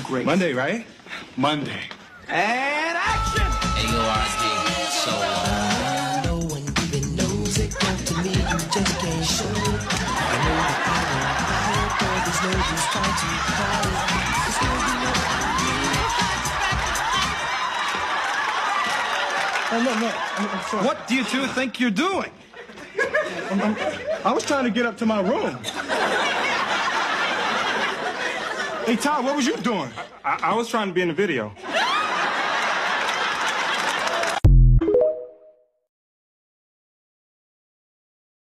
great. Monday, right? Monday. And action! AORD, so No one even knows it. Come to me, you just can't show it. I know that I am higher, but there's no use trying to hide it. There's no use I'm sorry. What do you two think you're doing? I was trying to get up to my room. Hey, Todd, what was you doing? I was trying to be in the video.